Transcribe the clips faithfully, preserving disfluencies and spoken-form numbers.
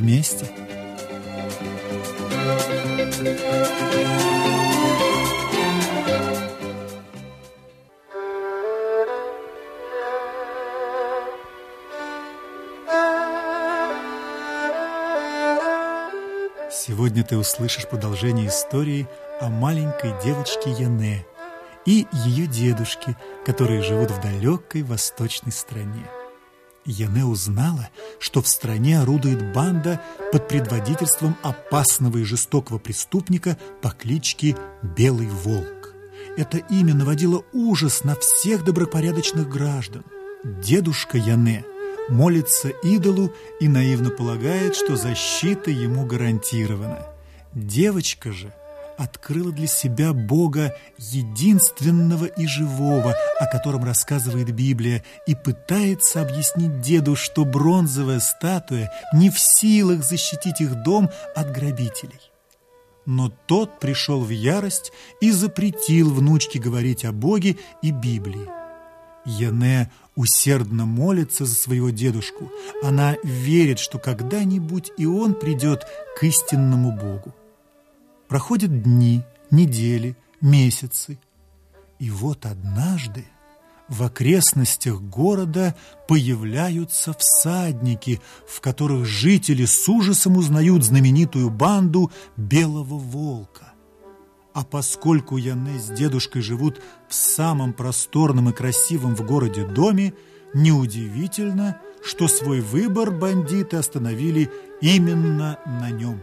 вместе. Сегодня ты услышишь продолжение истории о маленькой девочке Яне и ее дедушке, которые живут в далекой восточной стране. Яне узнала, что в стране орудует банда под предводительством опасного и жестокого преступника по кличке Белый Волк. Это имя наводило ужас на всех добропорядочных граждан. Дедушка Яне молится идолу и наивно полагает, что защита ему гарантирована. Девочка же открыла для себя Бога единственного и живого, о котором рассказывает Библия, и пытается объяснить деду, что бронзовая статуя не в силах защитить их дом от грабителей. Но тот пришел в ярость и запретил внучке говорить о Боге и Библии. Яне усердно молится за своего дедушку. Она верит, что когда-нибудь и он придет к истинному Богу. Проходят дни, недели, месяцы. И вот однажды в окрестностях города появляются всадники, в которых жители с ужасом узнают знаменитую банду Белого Волка. А поскольку Яне с дедушкой живут в самом просторном и красивом в городе доме, неудивительно, что свой выбор бандиты остановили именно на нем.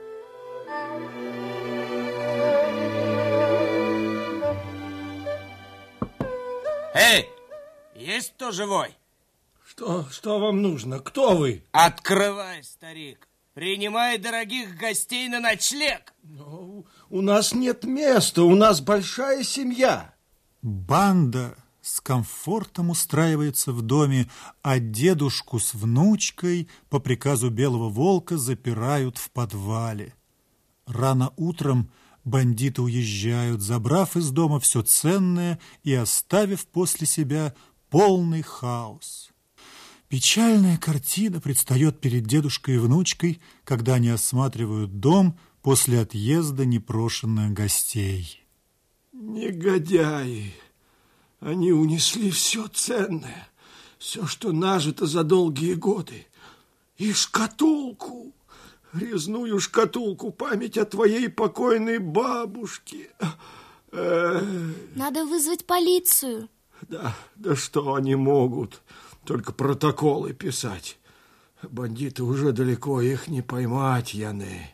Эй, есть кто живой? Что, что вам нужно? Кто вы? Открывай, старик. Принимай дорогих гостей на ночлег. Но у нас нет места, у нас большая семья. Банда с комфортом устраивается в доме, а дедушку с внучкой по приказу Белого Волка запирают в подвале. Рано утром бандиты уезжают, забрав из дома все ценное и оставив после себя полный хаос. Печальная картина предстает перед дедушкой и внучкой, когда они осматривают дом после отъезда непрошенных гостей. Негодяи! Они унесли все ценное, все, что нажито за долгие годы. И шкатулку, резную шкатулку, память о твоей покойной бабушке. Надо вызвать полицию. Да, да что они могут? Только протоколы писать. Бандиты уже далеко, их не поймать, Яне.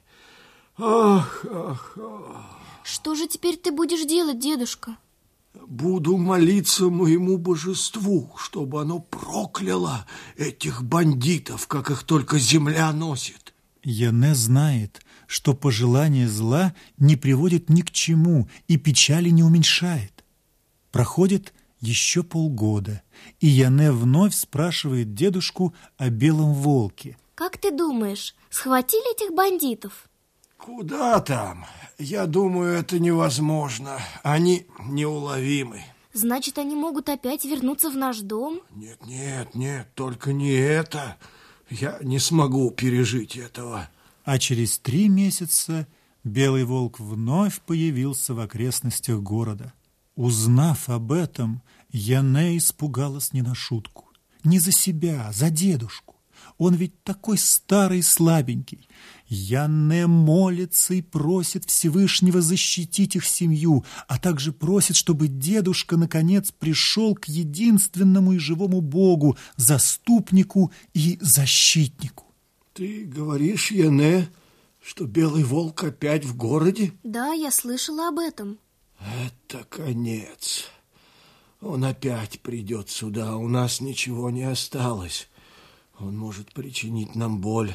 Ах, ах, ах. Что же теперь ты будешь делать, дедушка? Буду молиться моему божеству, чтобы оно прокляло этих бандитов, как их только земля носит. Яне знает, что пожелание зла не приводит ни к чему и печали не уменьшает. Проходит еще полгода, и Яне вновь спрашивает дедушку о Белом Волке. Как ты думаешь, схватили этих бандитов? Куда там? Я думаю, это невозможно. Они неуловимы. Значит, они могут опять вернуться в наш дом? Нет, нет, нет, только не это. Я не смогу пережить этого. А через три месяца Белый Волк вновь появился в окрестностях города. Узнав об этом, Яне испугалась не на шутку. Не за себя, а за дедушку. Он ведь такой старый и слабенький. Яне молится и просит Всевышнего защитить их семью, а также просит, чтобы дедушка наконец пришел к единственному и живому Богу, заступнику и защитнику. Ты говоришь, Яне, что Белый Волк опять в городе? Да, я слышала об этом. Это конец. Он опять придет сюда, у нас ничего не осталось. Он может причинить нам боль.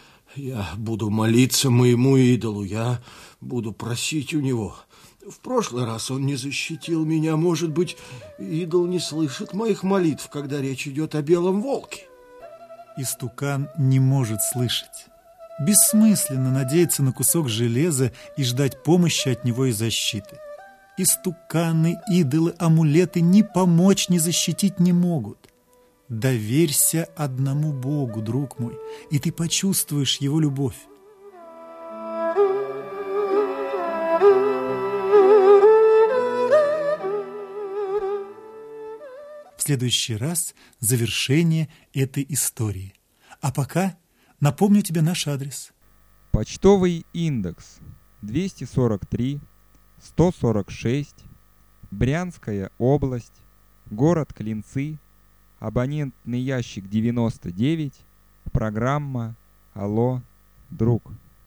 Я буду молиться моему идолу, я буду просить у него. В прошлый раз он не защитил меня. Может быть, идол не слышит моих молитв, когда речь идет о Белом Волке. Истукан не может слышать. Бессмысленно надеяться на кусок железа и ждать помощи от него и защиты. Истуканы, идолы, амулеты ни помочь, ни защитить не могут. Доверься одному Богу, друг мой, и ты почувствуешь Его любовь. В следующий раз завершение этой истории. А пока напомню тебе наш адрес. Почтовый индекс двести сорок три сто сорок шесть, Брянская область, город Клинцы, абонентный ящик девяносто девять, программа «Алло, друг».